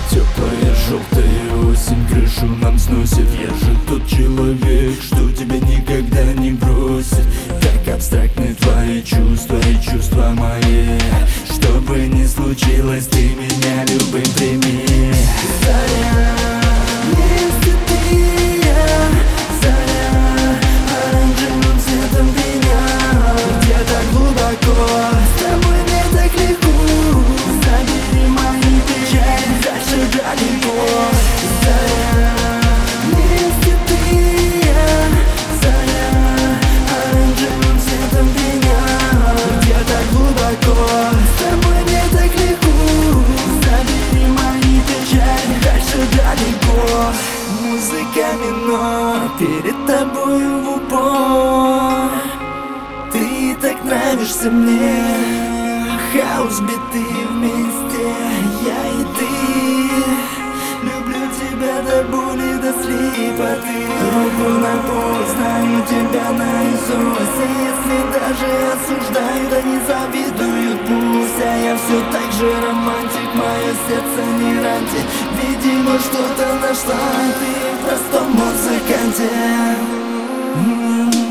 Теплая желтая осень крышу нам сносит. Я же тот человек, что тебя никогда не бросит. Как абстрактны твои чувства и чувства мои. Что бы ни случилось, ты меня любым прими. Заря, вместе ты и я. Заря, оранжевым цветом меня. Где-то глубоко, с тобой мне так легко. Забери мои печали, дальше далеко. Заря, вместе ты и я. Заря, оранжевым цветом меня. Где-то глубоко, с тобой мне так легко. Забери мои печали, дальше далеко. Музыка минор, перед тобою в упор. Ты так нравишься мне. Хаус, биты вместе, я и ты. Люблю тебя до боли, до слепоты. Руку на пульс, знаю тебя наизусть. И если даже осуждают, они завидуют пусть. А я все так же романтик, мое сердце не раньше. Видимо, что-то нашла ты в простом музыканте.